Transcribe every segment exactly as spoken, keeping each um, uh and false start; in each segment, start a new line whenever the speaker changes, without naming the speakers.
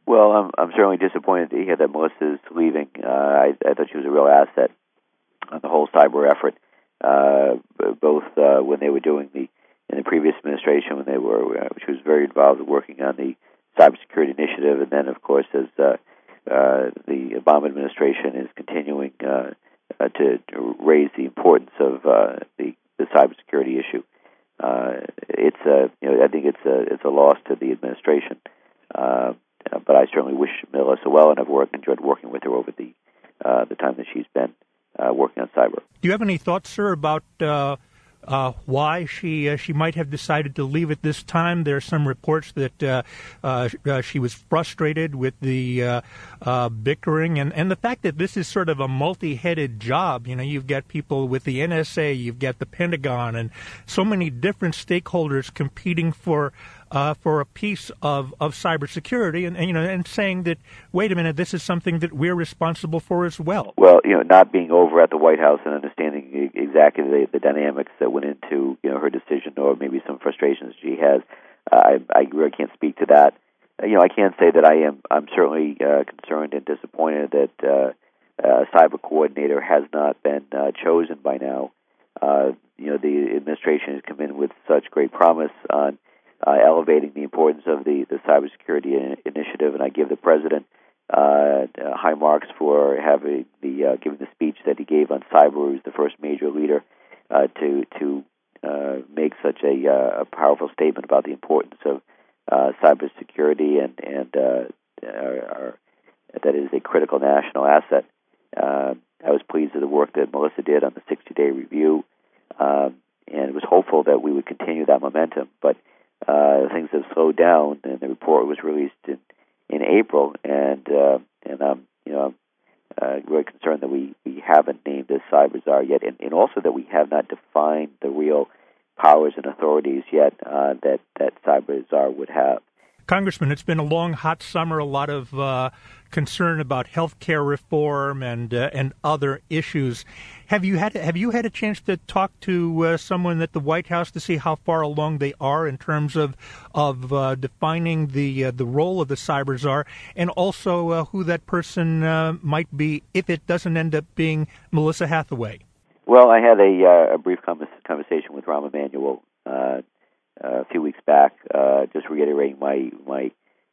Well, I'm I'm certainly disappointed to hear that Melissa's leaving. Uh, I, I thought she was a real asset on the whole cyber effort, uh, both uh, when they were doing the in the previous administration when they were uh, she was very involved in working on the cybersecurity initiative, and then of course as uh, uh, the Obama administration is continuing uh, uh, to, to raise the importance of uh, the the cybersecurity issue. Uh, it's a you know I think it's a it's a loss to the administration. Uh, but I certainly wish Melissa well, and I've worked, enjoyed working with her over the uh, the time that she's been uh, working on cyber.
Do you have any thoughts, sir, about uh, uh, why she uh, she might have decided to leave at this time? There are some reports that uh, uh, she was frustrated with the uh, uh, bickering and, and the fact that this is sort of a multi-headed job. You know, you've got people with the N S A, you've got the Pentagon, and so many different stakeholders competing for Uh, for a piece of, of cybersecurity, and, and you know, and saying that, wait a minute, this is something that we're responsible for as well.
Well, you know, not being over at the White House and understanding exactly the, the dynamics that went into you know her decision, or maybe some frustrations she has, uh, I, I really can't speak to that. Uh, you know, I can say that I am I'm certainly uh, concerned and disappointed that uh, a cyber coordinator has not been uh, chosen by now. Uh, you know, the administration has come in with such great promise on Uh, elevating the importance of the, the cybersecurity in, initiative, and I give the president uh, uh, high marks for having the uh, giving the speech that he gave on cyber. He was the first major leader uh, to to uh, make such a, uh, a powerful statement about the importance of uh, cybersecurity, and and uh, our, our, that is a critical national asset. Uh, I was pleased with the work that Melissa did on the sixty-day review, um, and was hopeful that we would continue that momentum, but Uh, things have slowed down, and the report was released in, in April, and uh, and I'm you know uh, really concerned that we, we haven't named a cyber czar yet, and, and also that we have not defined the real powers and authorities yet uh, that that cyber czar would have.
Congressman, it's been a long, hot summer, a lot of uh, concern about health care reform and uh, and other issues. Have you had have you had a chance to talk to uh, someone at the White House to see how far along they are in terms of of uh, defining the uh, the role of the cyber czar, and also uh, who that person uh, might be if it doesn't end up being Melissa Hathaway?
Well, I had a, uh, a brief conversation with Rahm Emanuel Uh, Uh, a few weeks back, uh, just reiterating my my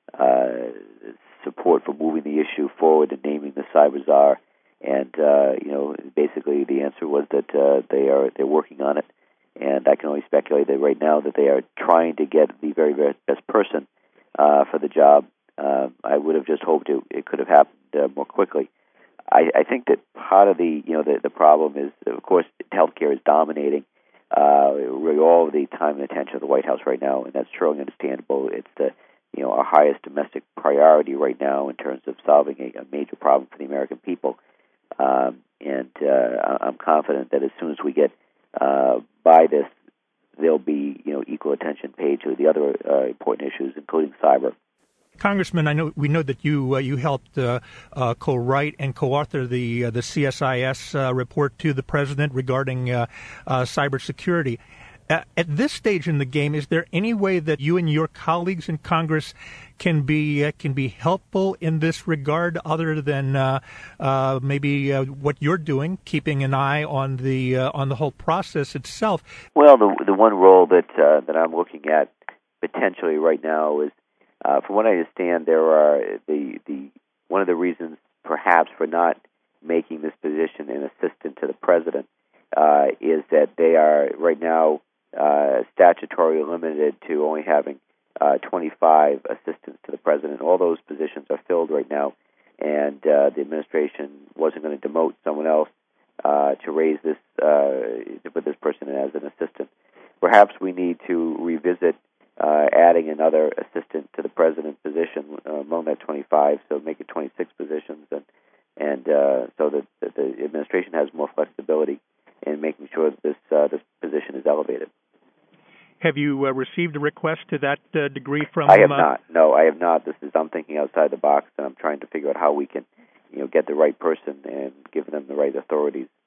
uh, support for moving the issue forward and naming the cyber czar. And uh, you know, basically the answer was that uh, they are they're working on it, and I can only speculate that right now that they are trying to get the very, very best person uh, for the job. Uh, I would have just hoped it, it could have happened uh, more quickly. I, I think that part of the you know the, the problem is, of course, healthcare is dominating Uh, really all of the time and attention of the White House right now, and that's truly understandable. It's the you know our highest domestic priority right now in terms of solving a, a major problem for the American people. Um, and uh, I'm confident that as soon as we get uh, by this, there'll be you know equal attention paid to the other uh, important issues, including cyber.
Congressman, I know we know that you uh, you helped uh, uh, co-write and co-author the uh, the C S I S uh, report to the president regarding uh, uh, cybersecurity. Uh, at this stage in the game, is there any way that you and your colleagues in Congress can be uh, can be helpful in this regard, other than uh, uh, maybe uh, what you're doing, keeping an eye on the uh, on the whole process itself?
Well, the the one role that uh, that I'm looking at potentially right now is, Uh, from what I understand, there are the the one of the reasons, perhaps, for not making this position an assistant to the president uh, is that they are right now uh, statutorily limited to only having uh, twenty-five assistants to the president. All those positions are filled right now, and uh, the administration wasn't going to demote someone else uh, to raise this uh, to put this person in as an assistant. Perhaps we need to revisit Uh, adding another assistant to the president's position uh, among that twenty-five, so make it twenty-six positions, and and uh, so that, that the administration has more flexibility in making sure that this uh, this position is elevated.
Have you uh, received a request to that uh, degree from?
I have
uh,
not. No, I have not. This is I'm thinking outside the box, and I'm trying to figure out how we can, you know, get the right person and give them the right authorities